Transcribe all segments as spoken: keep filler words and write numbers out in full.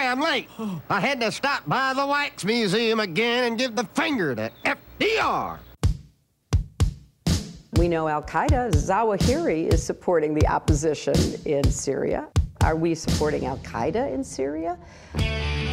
damn late. I had to stop by the Wax Museum again and give the finger to F D R. We know Al-Qaeda, Zawahiri is supporting the opposition in Syria. Are we supporting Al-Qaeda in Syria? Well,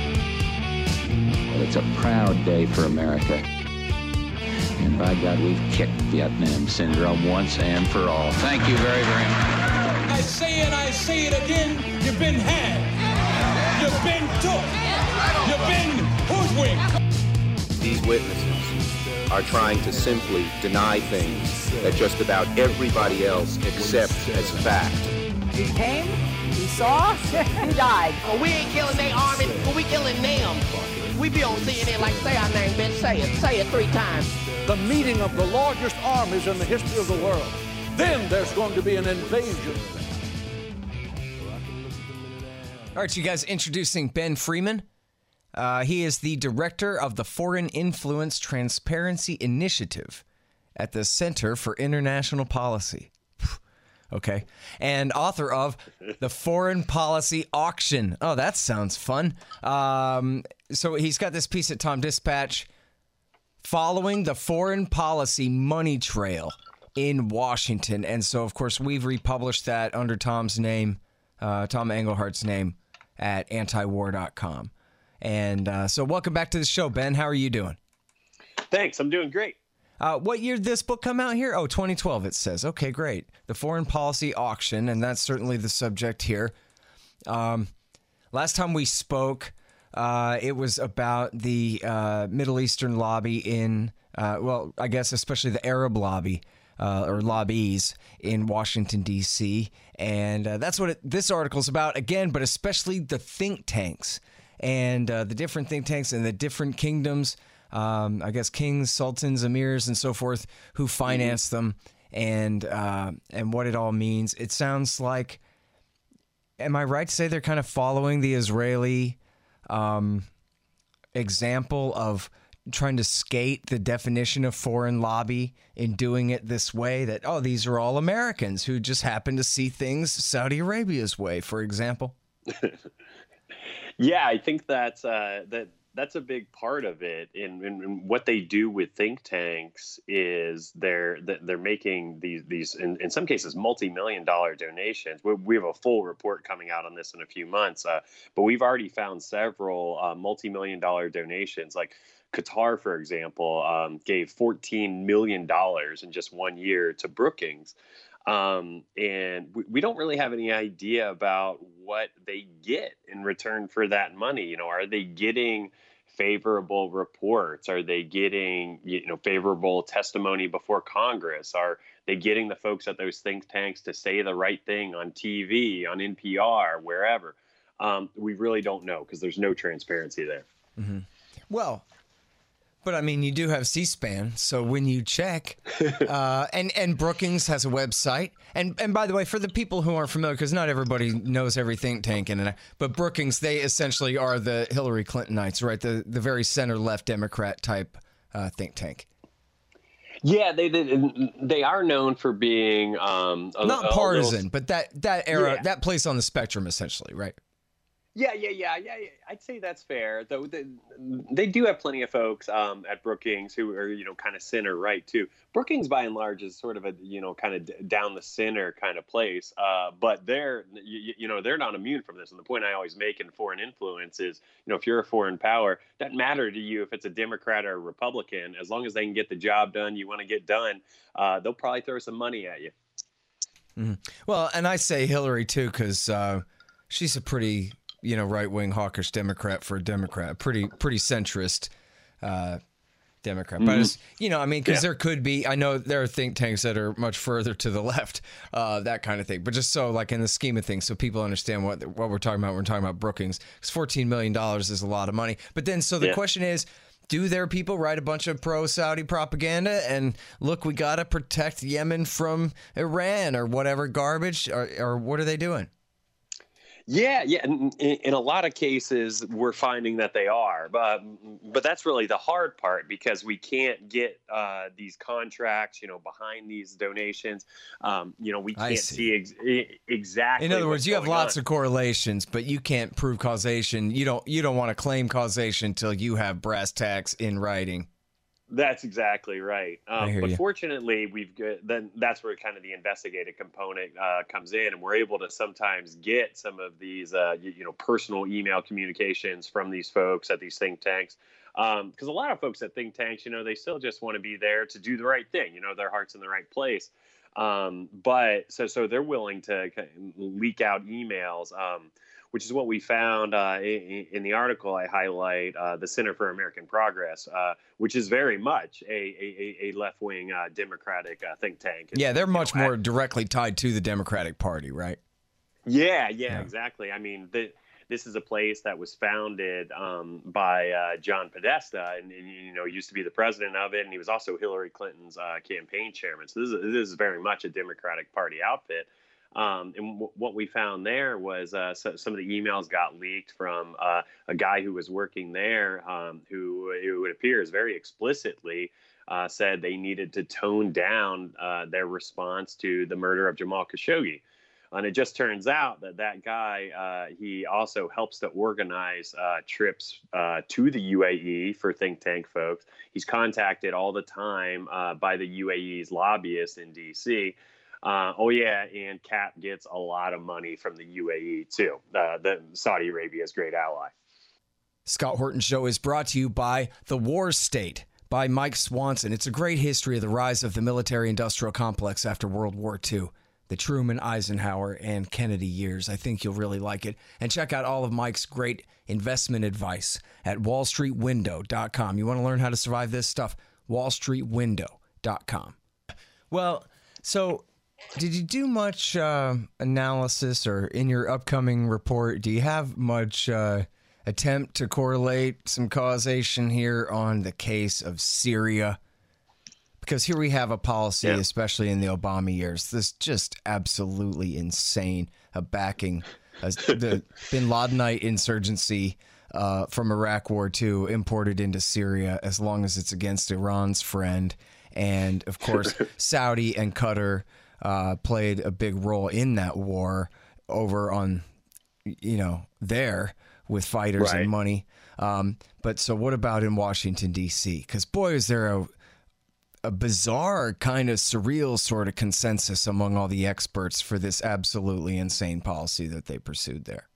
it's a proud day for America. And by God, we've kicked Vietnam syndrome once and for all. Thank you very, very much. I say it, I say it again, you've been had. You've been took. You've been hoodwinked. These witnesses are trying to simply deny things that just about everybody else accepts as fact. He came, he saw, he died. Well, we ain't killing their army, but we killing them. We be on C N N like, say our name, bitch, say it. Say it three times. The meeting of the largest armies in the history of the world. Then there's going to be an invasion. All right, you guys, introducing Ben Freeman. Uh, he is the director of the Foreign Influence Transparency Initiative at the Center for International Policy. Okay. And author of The Foreign Policy Auction. Oh, that sounds fun. Um, so he's got this piece at Tom Dispatch, following the foreign policy money trail in Washington. And so, of course, we've republished that under Tom's name, uh, Tom Englehart's name, at antiwar dot com. And uh, so welcome back to the show, Ben. How are you doing? Thanks. I'm doing great. Uh, what year did this book come out here? Oh, twenty twelve, it says. Okay, great. The Foreign Policy Auction, and that's certainly the subject here. Um, last time we spoke, uh, it was about the uh, Middle Eastern lobby in, uh, well, I guess especially the Arab lobby, uh, or lobbies in Washington, D C, and uh, that's what it, this article is about, again, but especially the think tanks. And uh, the different think tanks and the different kingdoms, um, I guess kings, sultans, emirs, and so forth, who finance mm-hmm. them, and uh, and what it all means. It sounds like, am I right to say they're kind of following the Israeli um, example of trying to skate the definition of foreign lobby in doing it this way, that, oh, these are all Americans who just happen to see things Saudi Arabia's way, for example? Yeah, I think that's uh, that that's a big part of it. In, in, in what they do with think tanks is they're they're making these these in, in some cases multi-million dollar donations. We, we have a full report coming out on this in a few months, uh, but we've already found several uh, multi-million dollar donations. Like Qatar, for example, um, gave fourteen million dollars in just one year to Brookings. Um, and we, we don't really have any idea about what they get in return for that money. You know, are they getting favorable reports? Are they getting, you know, favorable testimony before Congress? Are they getting the folks at those think tanks to say the right thing on T V, on N P R, wherever? Um, we really don't know because there's no transparency there. Mm-hmm. Well, but I mean, you do have C-SPAN, so when you check, uh, and and Brookings has a website, and and by the way, for the people who aren't familiar, because not everybody knows every think tank, and but Brookings, they essentially are the Hillary Clintonites, right? The the very center-left Democrat type uh, think tank. Yeah, they they, they are known for being um, a, not a partisan, little... but that that era, yeah. that place on the spectrum, essentially, right? Yeah, yeah, yeah, yeah, yeah. I'd say that's fair. Though they, they do have plenty of folks um, at Brookings who are, you know, kind of center right too. Brookings, by and large, is sort of a, you know, kind of d- down the center kind of place. Uh, but they're, you, you know, they're not immune from this. And the point I always make in foreign influence is, you know, if you're a foreign power, it doesn't matter to you if it's a Democrat or a Republican. As long as they can get the job done, you want to get done, uh, they'll probably throw some money at you. Mm-hmm. Well, and I say Hillary too, because uh, she's a pretty, you know, right-wing hawkish Democrat for a Democrat, pretty pretty centrist uh, Democrat. Mm-hmm. But, it's, you know, I mean, because yeah. there could be, I know there are think tanks that are much further to the left, uh, that kind of thing. But just so, like, in the scheme of things, so people understand what what we're talking about when we're talking about Brookings, because fourteen million dollars is a lot of money. But then, so the yeah. question is, do their people write a bunch of pro-Saudi propaganda and, look, we got to protect Yemen from Iran or whatever garbage, or, or what are they doing? Yeah, yeah, and in, in a lot of cases, we're finding that they are, but but that's really the hard part because we can't get uh, these contracts, you know, behind these donations. Um, you know, we I can't see. see ex- exactly. In other what's words, you have going lots on. of correlations, but you can't prove causation. You don't you don't want to claim causation until you have brass tacks in writing. That's exactly right. Um, I hear but you. fortunately, we've got, then that's where kind of the investigative component uh, comes in, and we're able to sometimes get some of these, uh, you, you know, personal email communications from these folks at these think tanks. Because um, a lot of folks at think tanks, you know, they still just want to be there to do the right thing. You know, their heart's in the right place. Um, but so so they're willing to kind of leak out emails. Um, which is what we found uh, in, in the article I highlight, uh, the Center for American Progress, uh, which is very much a, a, a left-wing uh, Democratic uh, think tank. Yeah, they're much know, more at, directly tied to the Democratic Party, right? Yeah, yeah, Yeah. exactly. I mean, the, this is a place that was founded um, by uh, John Podesta, and, and, you know, used to be the president of it, and he was also Hillary Clinton's uh, campaign chairman. So this is, this is very much a Democratic Party outfit. Um, and w- what we found there was uh, so, some of the emails got leaked from uh, a guy who was working there, um, who, who it appears very explicitly uh, said they needed to tone down uh, their response to the murder of Jamal Khashoggi. And it just turns out that that guy, uh, he also helps to organize uh, trips uh, to the U A E for think tank folks. He's contacted all the time uh, by the U A E's lobbyists in D C. Uh, oh, yeah, and Cap gets a lot of money from the U A E, too, uh, the Saudi Arabia's great ally. Scott Horton Show is brought to you by The War State by Mike Swanson. It's a great history of the rise of the military-industrial complex after World War Two, the Truman, Eisenhower, and Kennedy years. I think you'll really like it. And check out all of Mike's great investment advice at wall street window dot com. You want to learn how to survive this stuff? wall street window dot com. Well, so... did you do much uh, analysis, or in your upcoming report, do you have much uh, attempt to correlate some causation here on the case of Syria? Because here we have a policy, Yeah. especially in the Obama years, this just absolutely insane, a backing uh, the bin Ladenite insurgency uh, from Iraq War Two imported into Syria as long as it's against Iran's friend. And, of course, Saudi and Qatar Uh, played a big role in that war over on, you know, there with fighters Right. and money. Um, but so what about in Washington, D C? Because, boy, is there a, a bizarre kind of surreal sort of consensus among all the experts for this absolutely insane policy that they pursued there.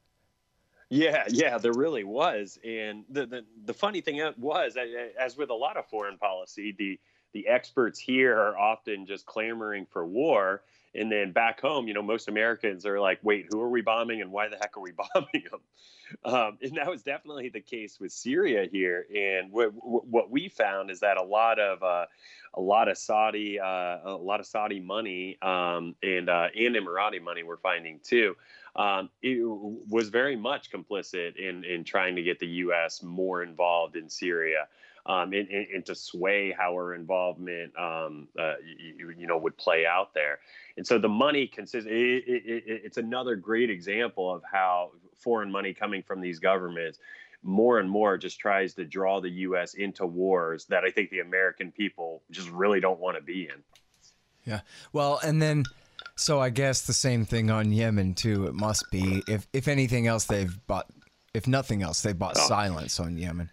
Yeah, yeah, there really was. And the, the, the funny thing was, as with a lot of foreign policy, the the experts here are often just clamoring for war. And then back home, you know, most Americans are like, wait, who are we bombing and why the heck are we bombing them? Um, and that was definitely the case with Syria here. And what, what we found is that a lot of uh, a lot of Saudi uh, a lot of Saudi money um, and uh, and Emirati money we're finding too. Um, it was very much complicit in in trying to get the U S more involved in Syria. Um, and, and, and to sway how our involvement, um, uh, you, you know, would play out there. And so the money consists, it, it, it, it's another great example of how foreign money coming from these governments more and more just tries to draw the U S into wars that I think the American people just really don't want to be in. Yeah. Well, and then, so I guess the same thing on Yemen, too. It must be. If, if anything else, they've bought, if nothing else, they bought Oh. silence on Yemen.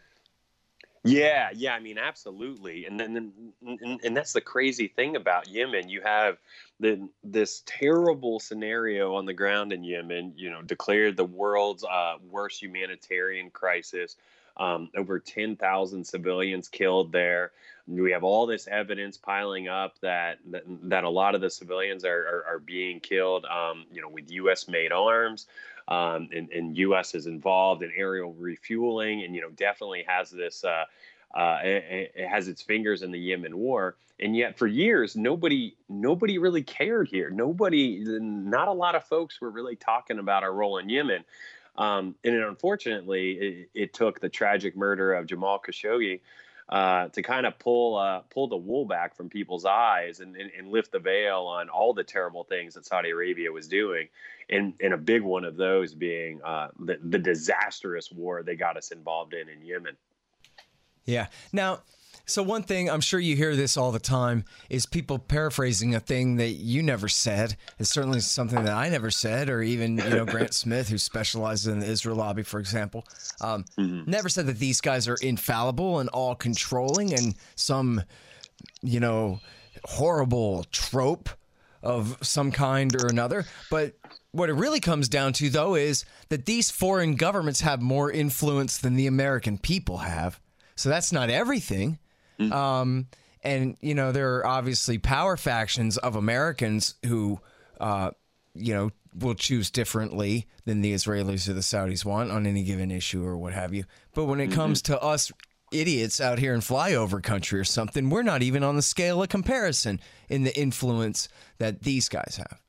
Yeah, yeah, I mean, absolutely. And then, and, and that's the crazy thing about Yemen. You have the this terrible scenario on the ground in Yemen, you know, declared the world's uh, worst humanitarian crisis. Um, over ten thousand civilians killed there. We have all this evidence piling up that that, that a lot of the civilians are, are, are being killed, um, you know, with U S made arms. Um, and, and U S is involved in aerial refueling, and you know definitely has this uh, uh, it, it has its fingers in the Yemen war. And yet, for years, nobody nobody really cared here. Nobody, not a lot of folks were really talking about our role in Yemen. Um, and unfortunately, it, it took the tragic murder of Jamal Khashoggi uh, to kind of pull uh, pull the wool back from people's eyes and, and, and lift the veil on all the terrible things that Saudi Arabia was doing. And, and a big one of those being uh, the, the disastrous war they got us involved in in Yemen. Yeah. Now, so one thing, I'm sure you hear this all the time, is people paraphrasing a thing that you never said. It's certainly something that I never said, or even, you know, Grant Smith, who specializes in the Israel lobby, for example, um, mm-hmm. never said that these guys are infallible and all controlling and some, you know, horrible trope of some kind or another. But what it really comes down to, though, is that these foreign governments have more influence than the American people have. So that's not everything. Mm-hmm. Um, and, you know, there are obviously power factions of Americans who, uh, you know, will choose differently than the Israelis or the Saudis want on any given issue or what have you. But when it mm-hmm. comes to us idiots out here in flyover country or something, we're not even on the scale of comparison in the influence that these guys have.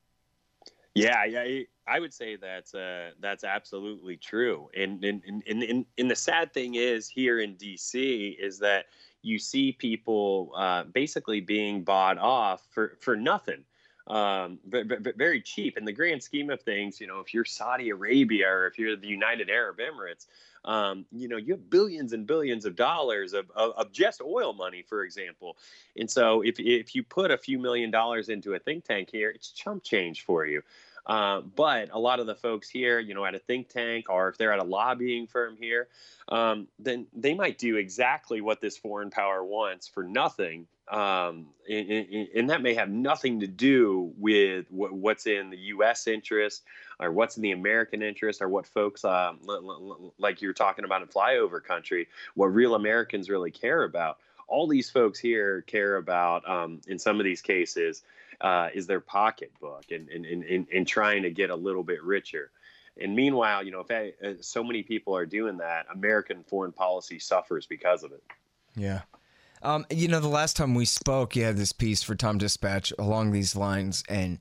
Yeah, yeah, I would say that's uh, that's absolutely true. And and, and and and the sad thing is here in D C is that you see people uh, basically being bought off for, for nothing, um, but, but very cheap. In the grand scheme of things, you know, if you're Saudi Arabia or if you're the United Arab Emirates, um, you know, you have billions and billions of dollars of, of, of just oil money, for example. And so if if you put a few million dollars into a think tank here, it's chump change for you. Uh, but a lot of the folks here, you know, at a think tank, or if they're at a lobbying firm here, um, then they might do exactly what this foreign power wants for nothing. Um, and, and, and that may have nothing to do with w- what's in the U S interest or what's in the American interest or what folks um, l- l- like you're talking about in flyover country, what real Americans really care about. All these folks here care about, um, in some of these cases, uh, is their pocketbook and, and, and, and trying to get a little bit richer. And meanwhile, you know, if I, uh, so many people are doing that, American foreign policy suffers because of it. Yeah. Um, you know, the last time we spoke, you had this piece for Tom Dispatch along these lines, and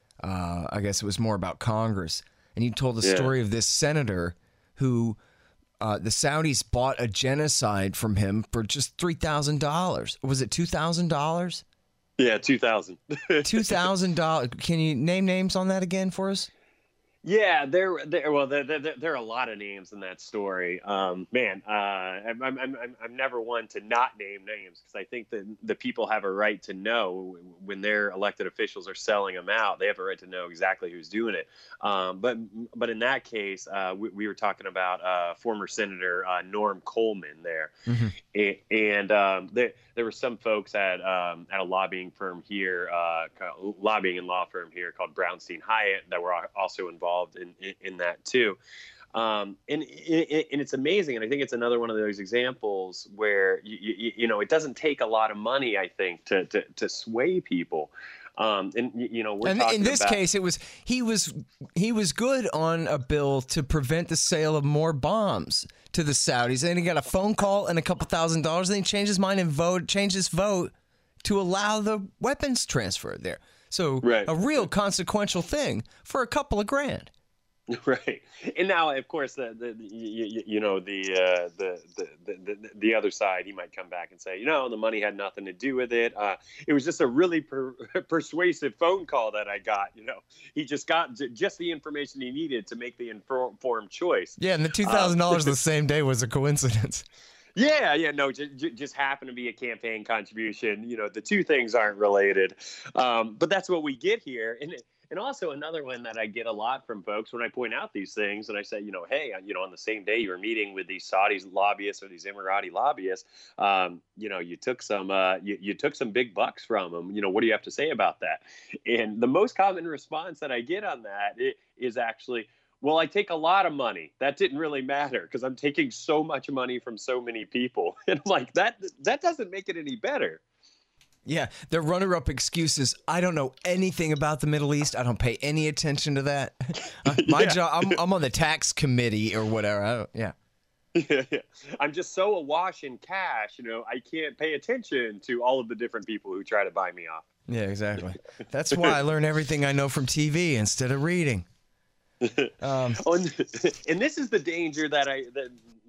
uh, I guess it was more about Congress. And you told the yeah. story of this senator who uh, the Saudis bought a genocide from him for just three thousand dollars. Was it two thousand dollars? Yeah, two thousand dollars. two thousand dollars. Can you name names on that again for us? Yeah, there, there. Well, there, there, there are a lot of names in that story. Um, man, uh, I'm, I'm, I'm, I'm never one to not name names because I think that the people have a right to know when their elected officials are selling them out. They have a right to know exactly who's doing it. Um, but, but in that case, uh, we, we were talking about uh, former Senator uh, Norm Coleman there, mm-hmm. and, and um, there, there were some folks at um, at a lobbying firm here, uh, lobbying and law firm here called Brownstein Hyatt that were also involved. In, in, in that too. Um, and, and, and it's amazing. And I think it's another one of those examples where, you, you, you know, it doesn't take a lot of money, I think, to, to, to sway people. Um, and, you know, we're and talking in this about, case, it was he was he was good on a bill to prevent the sale of more bombs to the Saudis. And then he got a phone call and a couple thousand dollars. And then he changed his mind and vote, changed his vote to allow the weapons transfer there. So right. a real consequential thing for a couple of grand. Right. And now, of course, the, the, the you, you know, the, uh, the, the, the, the other side, he might come back and say, you know, the money had nothing to do with it. Uh, it was just a really per- persuasive phone call that I got. You know, he just got just the information he needed to make the informed choice. Yeah. And the two thousand dollars um, the same day was a coincidence. Yeah, yeah, no, just, just happened to be a campaign contribution. You know, the two things aren't related, um, but that's what we get here. And and also another one that I get a lot from folks when I point out these things, and I say, you know, hey, you know, on the same day you were meeting with these Saudis lobbyists or these Emirati lobbyists, um, you know, you took some, uh, you, you took some big bucks from them. You know, what do you have to say about that? And the most common response that I get on that is actually, well, I take a lot of money. That didn't really matter because I'm taking so much money from so many people. And I'm like, that that doesn't make it any better. Yeah, their runner-up excuses. I don't know anything about the Middle East. I don't pay any attention to that. Uh, my yeah. job, I'm, I'm on the tax committee or whatever. I don't, yeah. Yeah, yeah. I'm just so awash in cash, you know, I can't pay attention to all of the different people who try to buy me off. Yeah, exactly. That's why I learn everything I know from T V instead of reading. Um, and this is the danger that I that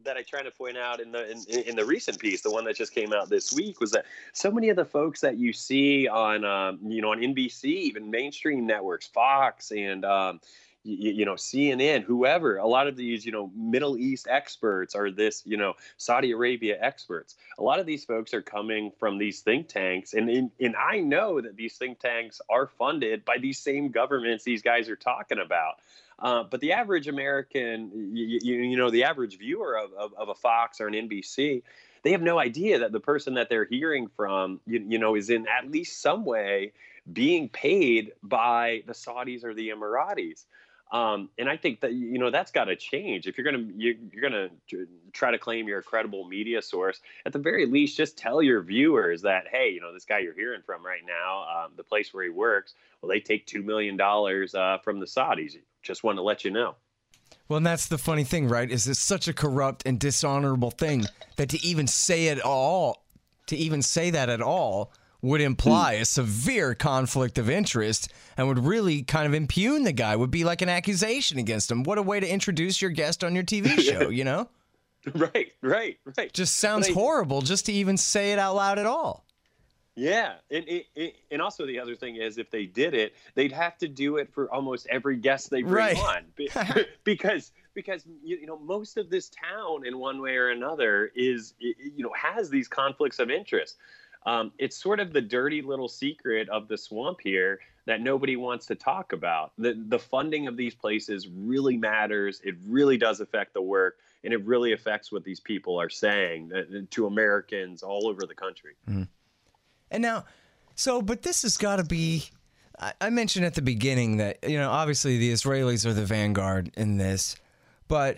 that I tried to point out in the in, in the recent piece, the one that just came out this week, was that so many of the folks that you see on um, you know on N B C, even mainstream networks, Fox and um, you, you know C N N, whoever, a lot of these you know Middle East experts are this you know Saudi Arabia experts. A lot of these folks are coming from these think tanks, and in, and I know that these think tanks are funded by these same governments these guys are talking about. Uh, but the average American, you, you, you know, the average viewer of, of, of a Fox or an N B C, they have no idea that the person that they're hearing from, you, you know, is in at least some way being paid by the Saudis or the Emiratis. Um, and I think that, you know, that's got to change. If you're going to you, you're going to try to claim you're a credible media source, at the very least, just tell your viewers that, hey, you know, this guy you're hearing from right now, um, the place where he works, well, they take two million dollars uh, from the Saudis. Just want to let you know. Well, and that's the funny thing, right? Is it's such a corrupt and dishonorable thing that to even say it all, to even say that at all, would imply a severe conflict of interest and would really kind of impugn the guy, would be like an accusation against him. What a way to introduce your guest on your T V show, you know? Right, right, right. Just sounds I, horrible just to even say it out loud at all. Yeah, and it, it, and also the other thing is, if they did it, they'd have to do it for almost every guest they bring right. on, because because you know most of this town, in one way or another, is you know has these conflicts of interest. Um, it's sort of the dirty little secret of the swamp here that nobody wants to talk about. The the funding of these places really matters. It really does affect the work, and it really affects what these people are saying to Americans all over the country. Mm. And now, so, but this has got to be, I, I mentioned at the beginning that, you know, obviously the Israelis are the vanguard in this, but,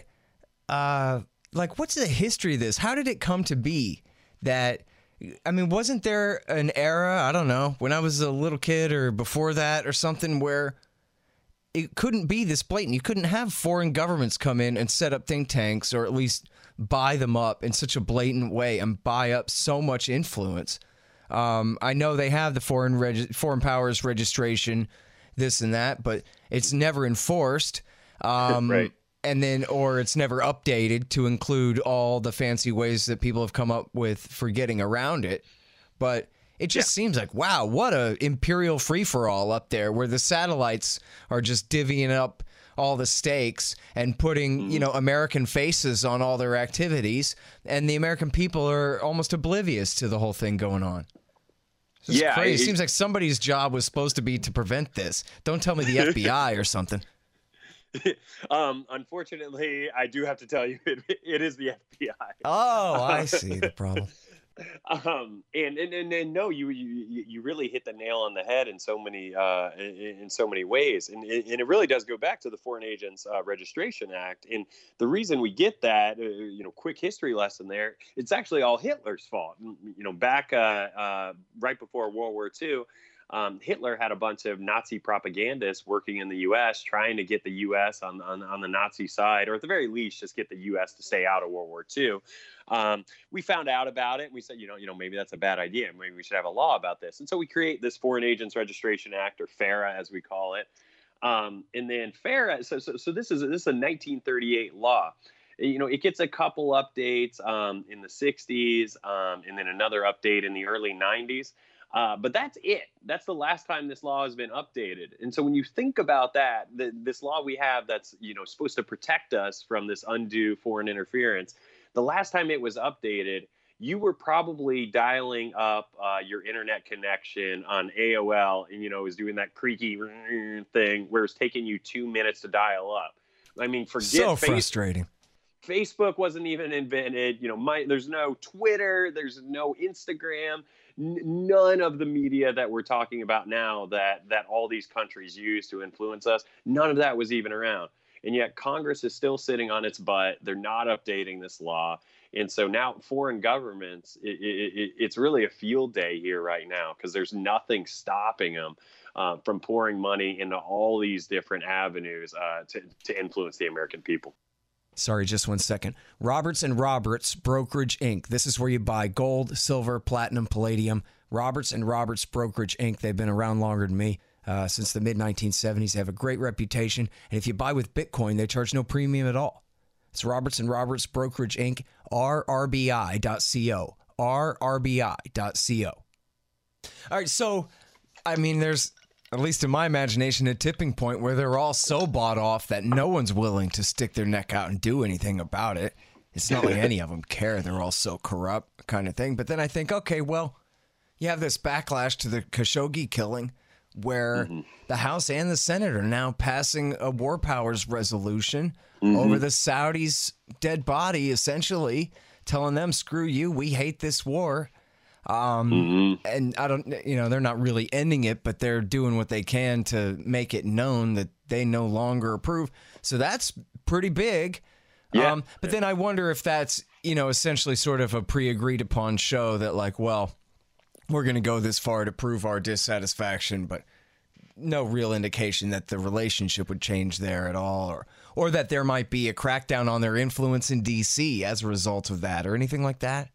uh, like, what's the history of this? How did it come to be that, I mean, wasn't there an era, I don't know, when I was a little kid or before that or something where it couldn't be this blatant? You couldn't have foreign governments come in and set up think tanks or at least buy them up in such a blatant way and buy up so much influence. Um, I know they have the foreign reg- foreign powers registration, this and that, but it's never enforced. Um, right. And then, or it's never updated to include all the fancy ways that people have come up with for getting around it. But it just yeah. seems like, wow, what a imperial free-for-all up there where the satellites are just divvying up all the stakes and putting, mm-hmm. you know, American faces on all their activities, and the American people are almost oblivious to the whole thing going on. It's yeah, crazy. It, it seems like somebody's job was supposed to be to prevent this. Don't tell me the F B I or something. um, unfortunately, I do have to tell you, it, it is the F B I. Oh, I see the problem. Um, and, and, and, and no, you, you, you really hit the nail on the head in so many, uh, in, in so many ways. And, and it really does go back to the Foreign Agents uh, Registration Act. And the reason we get that, uh, you know, quick history lesson there, it's actually all Hitler's fault. You know, back, uh, uh, right before World War Two, Um, Hitler had a bunch of Nazi propagandists working in the U S trying to get the U S on, on, on the Nazi side, or at the very least, just get the U S to stay out of World War Two. Um, we found out about it, and we said, you know, you know, maybe that's a bad idea. Maybe we should have a law about this. And so we create this Foreign Agents Registration Act, or FARA, as we call it. Um, and then FARA, so, so, so this is this is a nineteen thirty-eight law. You know, it gets a couple updates um, in the sixties, um, and then another update in the early nineties. Uh, but that's it. That's the last time this law has been updated. And so when you think about that, the, this law we have that's, you know, supposed to protect us from this undue foreign interference, the last time it was updated, you were probably dialing up uh, your internet connection on A O L, and, you know, it was doing that creaky thing where it's taking you two minutes to dial up. I mean, forget so Facebook. Frustrating. Facebook wasn't even invented. You know, my, there's no Twitter, there's no Instagram. None of the media that we're talking about now that that all these countries use to influence us, none of that was even around. And yet Congress is still sitting on its butt. They're not updating this law. And so now foreign governments, it, it, it's really a field day here right now, because there's nothing stopping them uh, from pouring money into all these different avenues uh, to, to influence the American people. Sorry, just one second. Roberts and Roberts Brokerage Incorporated. This is where you buy gold, silver, platinum, palladium. Roberts and Roberts Brokerage Incorporated. They've been around longer than me uh, since the mid nineteen seventies. They have a great reputation. And if you buy with Bitcoin, they charge no premium at all. It's Robertson Roberts Brokerage Incorporated, R R B I dot co. R R B I dot co. All right, so, I mean, there's, at least in my imagination, a tipping point where they're all so bought off that no one's willing to stick their neck out and do anything about it. It's not like any of them care. They're all so corrupt kind of thing. But then I think, okay, well, you have this backlash to the Khashoggi killing where mm-hmm. the House and the Senate are now passing a war powers resolution mm-hmm. over the Saudis' dead body, essentially telling them, screw you, we hate this war. Um, mm-hmm. And I don't, you know, they're not really ending it, but they're doing what they can to make it known that they no longer approve. So that's pretty big. Yeah. Um, but then I wonder if that's, you know, essentially sort of a pre-agreed upon show that like, well, we're going to go this far to prove our dissatisfaction, but no real indication that the relationship would change there at all, or, or that there might be a crackdown on their influence in D C as a result of that or anything like that.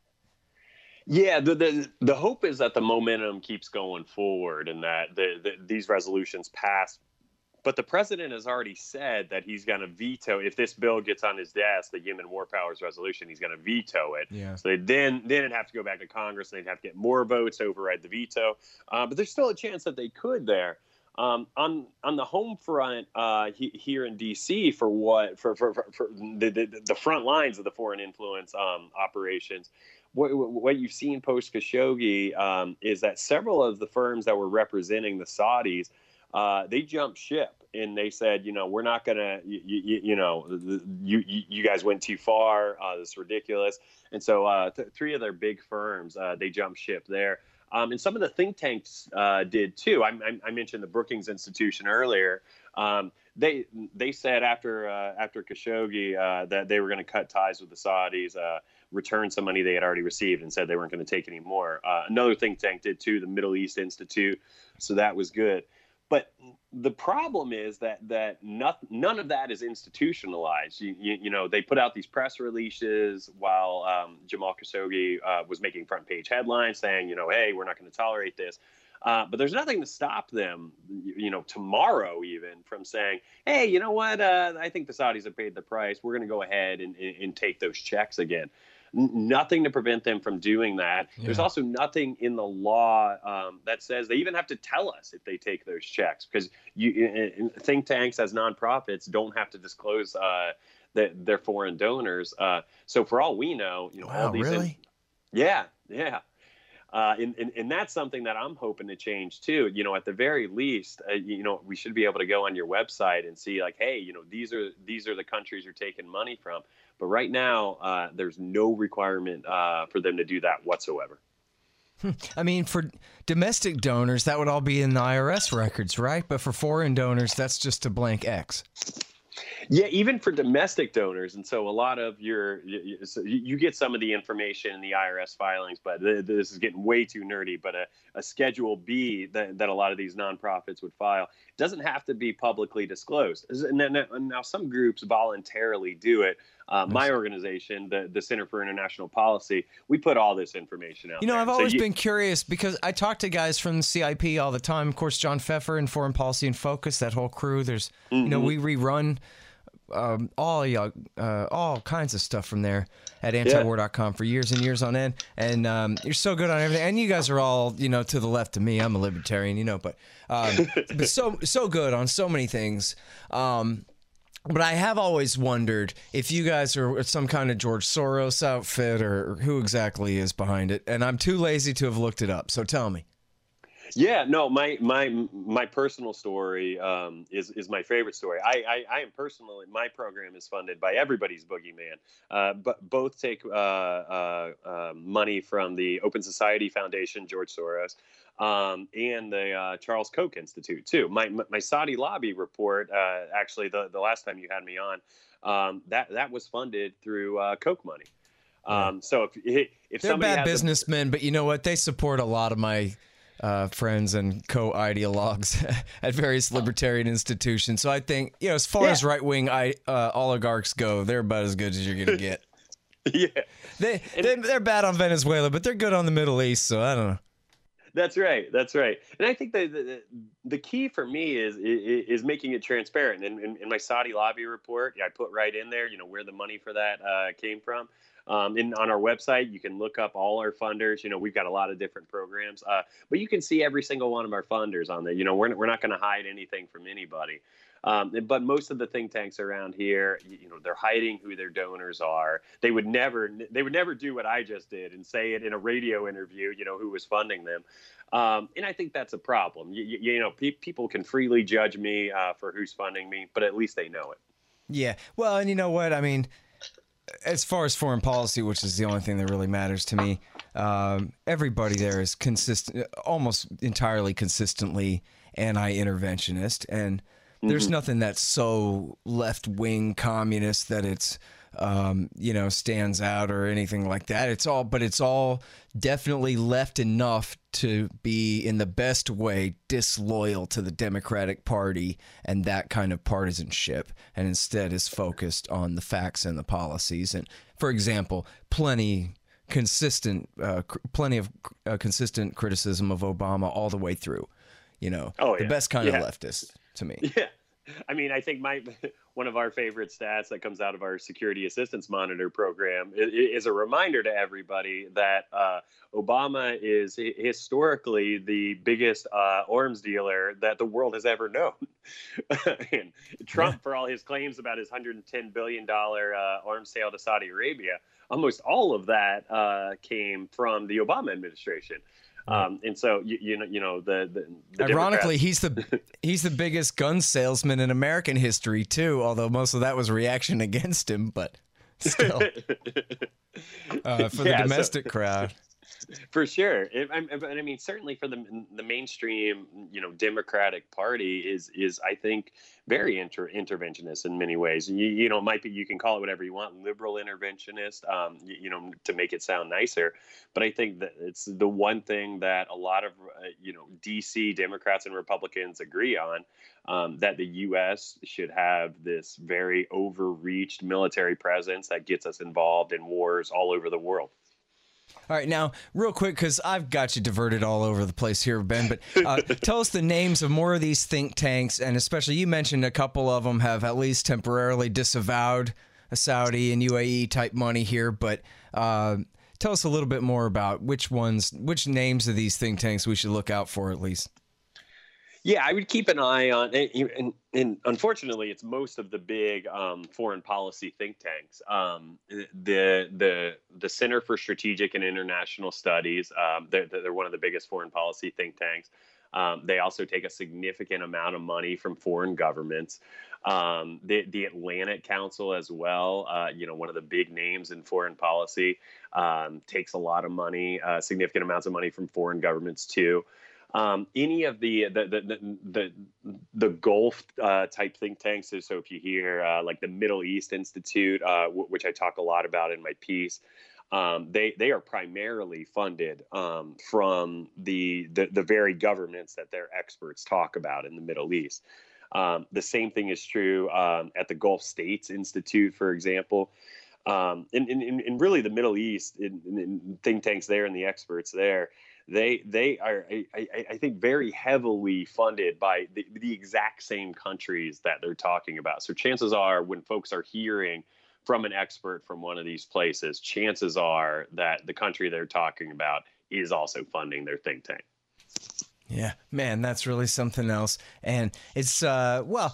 Yeah, the, the the hope is that the momentum keeps going forward and that the, the, these resolutions pass. But the president has already said that he's going to veto, if this bill gets on his desk, the Yemen War Powers resolution, he's going to veto it. Yeah. So they then, then it'd have to go back to Congress and they'd have to get more votes to override the veto. Uh, but there's still a chance that they could there. Um, on on the home front uh, he, here in D C for what for for, for, for the, the the front lines of the foreign influence um, operations. What, what you've seen post Khashoggi um, is that several of the firms that were representing the Saudis, uh, they jumped ship and they said, you know, we're not going to, you, you, you know, you, you guys went too far. Uh, this is ridiculous. And so uh, th- three of their big firms, uh, they jumped ship there. Um, and some of the think tanks uh, did too. I, I, I mentioned the Brookings Institution earlier. Um, they they said after uh, after Khashoggi uh, that they were going to cut ties with the Saudis, uh, return some money they had already received, and said they weren't going to take any more. Uh, another think tank did too, the Middle East Institute. So that was good. But the problem is that that not, none of that is institutionalized. You, you, you know, they put out these press releases while um, Jamal Khashoggi uh, was making front page headlines saying, you know, hey, we're not going to tolerate this. Uh, but there's nothing to stop them, you know, tomorrow even from saying, hey, you know what? Uh, I think the Saudis have paid the price. We're going to go ahead and, and, and take those checks again. Nothing to prevent them from doing that. Yeah. There's also nothing in the law um, that says they even have to tell us if they take those checks, because you think tanks as nonprofits don't have to disclose uh, that they're foreign donors. Uh, so for all we know, you know, wow, all these. Really? In- yeah, yeah. Uh, and, and, and that's something that I'm hoping to change too. You know, at the very least, uh, you know, we should be able to go on your website and see like, hey, you know, these are these are the countries you're taking money from. But right now, uh, there's no requirement uh, for them to do that whatsoever. I mean, for domestic donors, that would all be in the I R S records, right? But for foreign donors, that's just a blank X. Yeah, even for domestic donors. And so a lot of your, you, you get some of the information in the I R S filings, but this is getting way too nerdy, but a, a Schedule B that, that a lot of these nonprofits would file doesn't have to be publicly disclosed. And now some groups voluntarily do it. Uh, my organization, the, the Center for International Policy, we put all this information out You know, there. I've always so you, been curious because I talk to guys from the C I P all the time. Of course, John Pfeffer and Foreign Policy in Focus, that whole crew. There's, mm-hmm. you know, we rerun um, all uh, all kinds of stuff from there at antiwar dot com for years and years on end. And um, you're so good on everything. And you guys are all, you know, to the left of me. I'm a libertarian, you know, but, um, but so so good on so many things. Um But I have always wondered if you guys are some kind of George Soros outfit or who exactly is behind it. And I'm too lazy to have looked it up. So tell me. Yeah, no, my my my personal story um, is is my favorite story. I, I, I am personally, my program is funded by everybody's boogeyman. Uh, but both take uh, uh, uh, money from the Open Society Foundation, George Soros, um, and the uh, Charles Koch Institute too. My my Saudi lobby report, uh, actually, the, the last time you had me on, um, that that was funded through uh, Koch money. Um, yeah. So if if they're somebody bad has businessmen, a, but you know what? They support a lot of my Uh, friends and co-ideologues at various libertarian institutions. So I think, you know, as far yeah. as right-wing uh, oligarchs go, they're about as good as you're going to get. yeah. They, they, they're bad on Venezuela, but they're good on the Middle East, so I don't know. That's right. That's right. And I think the the, the key for me is, is is making it transparent. And in, in my Saudi lobby report, I put right in there, you know, where the money for that uh, came from. Um, and on our website, you can look up all our funders. You know, we've got a lot of different programs, uh, but you can see every single one of our funders on there. You know, we're we're not going to hide anything from anybody. Um, but most of the think tanks around here, you know, they're hiding who their donors are. They would never, they would never do what I just did and say it in a radio interview, you know, who was funding them. Um, and I think that's a problem. You, you, you know, pe- people can freely judge me uh, for who's funding me, but at least they know it. Yeah. Well, and you know what? I mean, as far as foreign policy, which is the only thing that really matters to me, um, everybody there is consistent, almost entirely consistently anti-interventionist, and there's mm-hmm. nothing that's so left-wing communist that it's, um, you know, stands out or anything like that. It's all, but it's all definitely left enough to be, in the best way, disloyal to the Democratic Party and that kind of partisanship, and instead is focused on the facts and the policies. And, for example, plenty consistent, uh, cr- plenty of uh, consistent criticism of Obama all the way through. You know, oh, the yeah. best kind yeah. of leftist to me. Yeah. I mean, I think my one of our favorite stats that comes out of our Security Assistance Monitor program is, is a reminder to everybody that uh, Obama is historically the biggest uh, arms dealer that the world has ever known. And Trump, yeah. for all his claims about his one hundred ten billion dollars uh, arms sale to Saudi Arabia, almost all of that uh, came from the Obama administration. Um, and so, you, you know, you know, the, the, the ironically, Democrats... he's the he's the biggest gun salesman in American history, too, although most of that was reaction against him. But still, uh, for the yeah, domestic so... crowd. For sure. It, I, but I mean, certainly for the the mainstream, you know, Democratic Party is is I think very inter- interventionist in many ways. You, you know, it might be, you can call it whatever you want, liberal interventionist, um, you, you know, to make it sound nicer. But I think that it's the one thing that a lot of uh, you know D C Democrats and Republicans agree on, um, that the U S should have this very overreached military presence that gets us involved in wars all over the world. All right, now, real quick, because I've got you diverted all over the place here, Ben, but uh, tell us the names of more of these think tanks, and especially you mentioned a couple of them have at least temporarily disavowed a Saudi and U A E type money here, but uh, tell us a little bit more about which ones, which names of these think tanks we should look out for at least. Yeah, I would keep an eye on, and, and, and unfortunately, it's most of the big um, foreign policy think tanks. Um, the the the Center for Strategic and International Studies, um, they're, they're one of the biggest foreign policy think tanks. Um, they also take a significant amount of money from foreign governments. Um, the, the Atlantic Council as well, uh, you know, one of the big names in foreign policy, um, takes a lot of money, uh, significant amounts of money from foreign governments too. Um, any of the the the the, the Gulf uh, type think tanks. So if you hear uh, like the Middle East Institute, uh, w- which I talk a lot about in my piece, um, they they are primarily funded um, from the, the the very governments that their experts talk about in the Middle East. Um, the same thing is true um, at the Gulf States Institute, for example. Um, and, and, and really the Middle East in, in think tanks there and the experts there. They they are, I, I think, very heavily funded by the, the exact same countries that they're talking about. So chances are when folks are hearing from an expert from one of these places, chances are that the country they're talking about is also funding their think tank. Yeah, man, that's really something else. And it's, uh, well...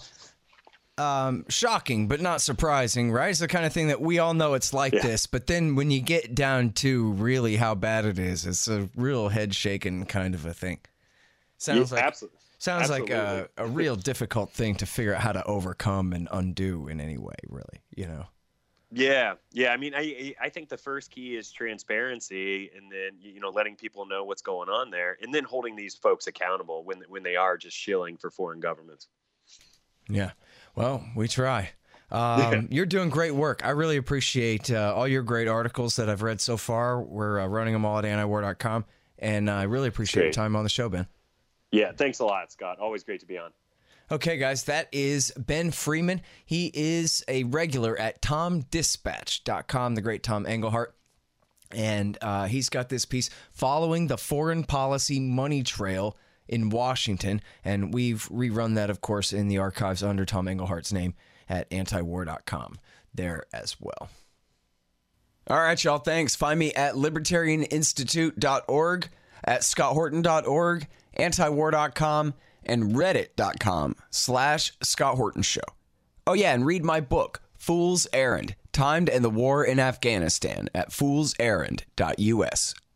Um, shocking, but not surprising, right? It's the kind of thing that we all know it's like yeah. this, but then when you get down to really how bad it is, it's a real head shaking kind of a thing. Sounds yeah, like absolutely. sounds absolutely. like a, a real difficult thing to figure out how to overcome and undo in any way, really, you know? Yeah. Yeah. I mean, I, I think the first key is transparency, and then, you know, letting people know what's going on there, and then holding these folks accountable when, when they are just shilling for foreign governments. Yeah. Well, we try. Um, you're doing great work. I really appreciate uh, all your great articles that I've read so far. We're uh, running them all at antiwar dot com, and uh, I really appreciate your time on the show, Ben. Yeah, thanks a lot, Scott. Always great to be on. Okay, guys, that is Ben Freeman. He is a regular at tom dispatch dot com, the great Tom Engelhart. And uh, he's got this piece following the foreign policy money trail in Washington. And we've rerun that, of course, in the archives under Tom Englehart's name at antiwar dot com there as well. All right, y'all. Thanks. Find me at libertarian institute dot org, at scott horton dot org, antiwar dot com, and reddit dot com slash Scott Horton Show. Oh, yeah, and read my book, Fool's Errand, Time to End the War in Afghanistan, at fools errand dot U S.